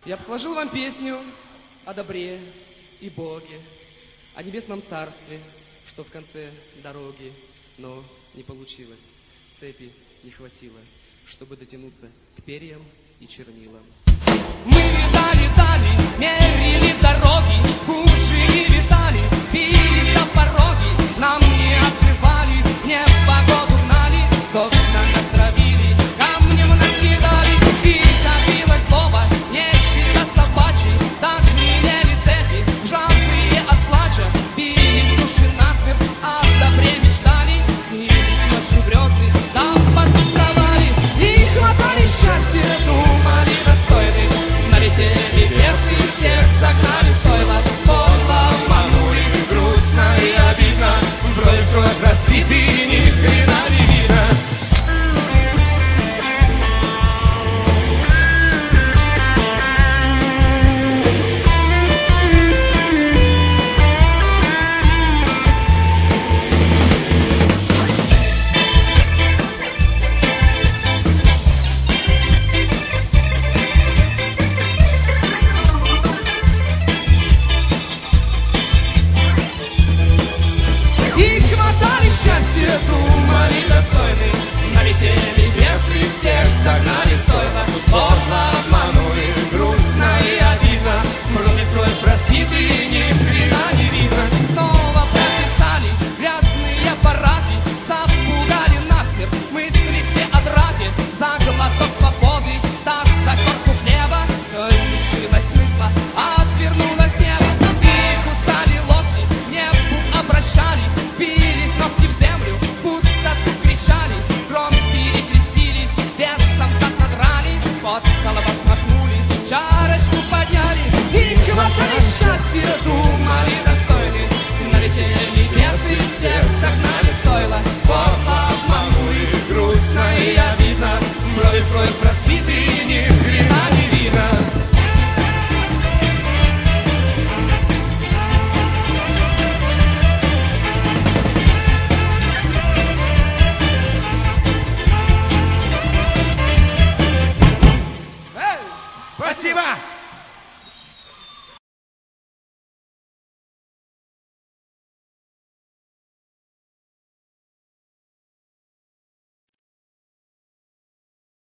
Я бы сложил вам песню о добре и Боге, о небесном царстве, что в конце дороги, но не получилось, цепи не хватило, чтобы дотянуться к перьям и чернилам. Мы видали